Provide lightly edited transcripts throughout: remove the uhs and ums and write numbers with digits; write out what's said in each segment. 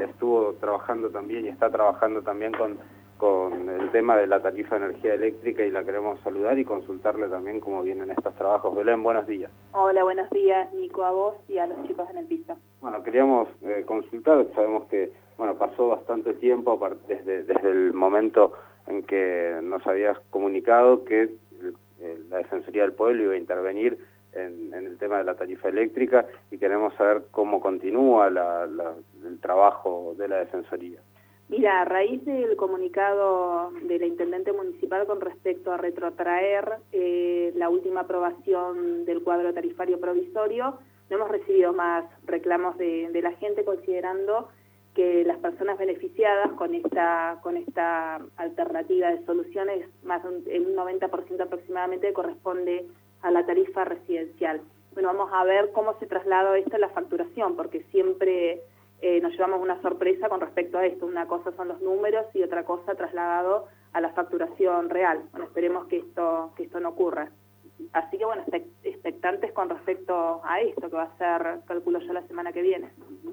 estuvo trabajando también y está trabajando también con el tema de la tarifa de energía eléctrica y la queremos saludar y consultarle también cómo vienen estos trabajos. Belén, buenos días. Hola, buenos días, Nico, a vos y a los chicos en el piso. Bueno, queríamos consultar, sabemos que pasó bastante tiempo desde el momento en que nos habías comunicado que la Defensoría del Pueblo iba a intervenir en el tema de la tarifa eléctrica y queremos saber cómo continúa el trabajo de la Defensoría. Mira, a raíz del comunicado de la Intendente Municipal con respecto a retrotraer la última aprobación del cuadro tarifario provisorio, no hemos recibido más reclamos de la gente, considerando que las personas beneficiadas con esta alternativa de soluciones, más el 90% aproximadamente corresponde a la tarifa residencial. Bueno, vamos a ver cómo se traslada esto a la facturación, porque siempre nos llevamos una sorpresa con respecto a esto. Una cosa son los números y otra cosa trasladado a la facturación real. Bueno, esperemos que esto no ocurra. Así que bueno, expectantes con respecto a esto, que va a ser, calculo yo, la semana que viene.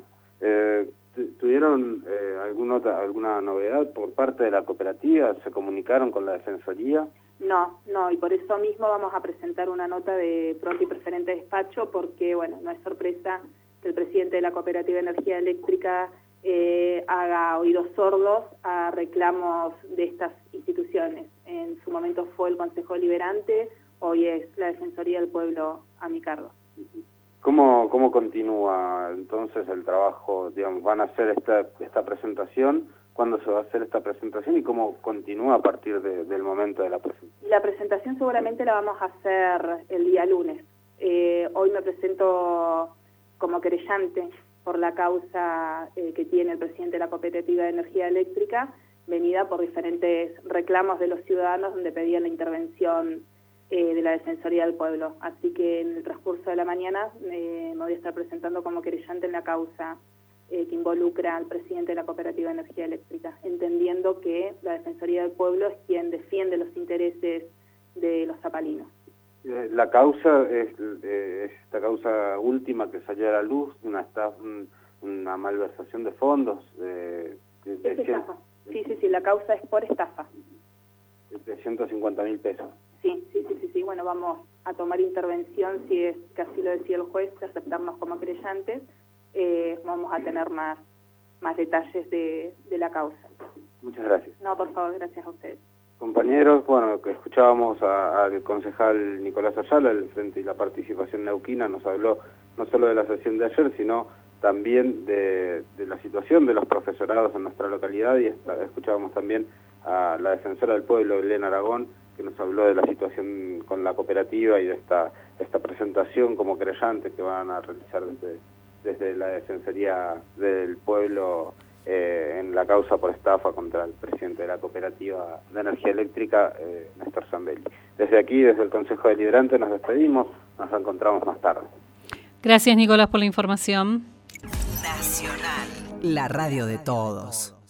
¿Tuvieron alguna novedad por parte de la cooperativa? ¿Se comunicaron con la Defensoría? No, y por eso mismo vamos a presentar una nota de pronto y preferente despacho, porque bueno, no es sorpresa que el presidente de la Cooperativa de Energía Eléctrica haga oídos sordos a reclamos de estas instituciones. En su momento fue el Consejo Deliberante, hoy es la Defensoría del Pueblo a mi cargo. ¿Cómo continúa entonces el trabajo? Digamos, ¿van a hacer esta presentación? ¿Cuándo se va a hacer esta presentación y cómo continúa a partir del momento de la presentación? La presentación seguramente la vamos a hacer el día lunes. Hoy me presento como querellante por la causa que tiene el presidente de la Cooperativa de Energía Eléctrica, venida por diferentes reclamos de los ciudadanos donde pedían la intervención de la Defensoría del Pueblo. Así que en el transcurso de la mañana me voy a estar presentando como querellante en la causa que involucra al presidente de la Cooperativa de Energía Eléctrica, entendiendo que la Defensoría del Pueblo es quien defiende los intereses de los zapalinos. La causa es esta causa última que salió a la luz, una malversación de fondos. Es estafa. Sí, la causa es por estafa. De 150.000 pesos. Sí. Bueno, vamos a tomar intervención, si es que así lo decía el juez, de aceptarnos como creyentes. Vamos a tener más detalles de la causa. Muchas gracias. No, por favor, gracias a ustedes. Compañeros, bueno, que escuchábamos al concejal Nicolás Ayala, del Frente y la Participación Neuquina, nos habló no solo de la sesión de ayer, sino también de la situación de los profesorados en nuestra localidad, y escuchábamos también a la defensora del pueblo, Elena Aragón, que nos habló de la situación con la cooperativa y de esta presentación como creyente que van a realizar desde la Defensoría del Pueblo en la causa por estafa contra el presidente de la Cooperativa de Energía Eléctrica, Néstor Zambelli. Desde aquí, desde el Consejo Deliberante, nos despedimos, nos encontramos más tarde. Gracias, Nicolás, por la información. Nacional, la radio de todos.